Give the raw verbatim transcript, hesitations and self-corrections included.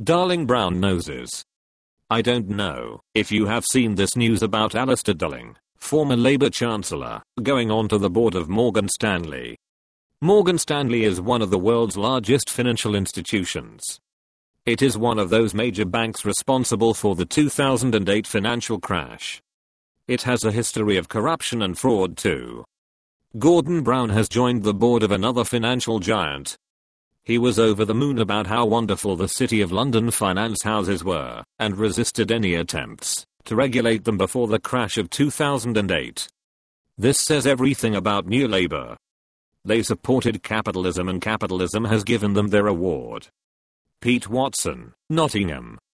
Darling brown noses. I don't know if you have seen this news about Alistair Darling, former Labour Chancellor, going on to the board of Morgan Stanley. Morgan Stanley is one of the world's largest financial institutions. It is one of those major banks responsible for the two thousand eight financial crash. It has a history of corruption and fraud too. Gordon Brown has joined the board of another financial giant. He was over the moon about how wonderful the City of London finance houses were, and resisted any attempts to regulate them before the crash of two thousand eight. This says everything about New Labour. They supported capitalism and capitalism has given them their reward. Pete Watson, Nottingham.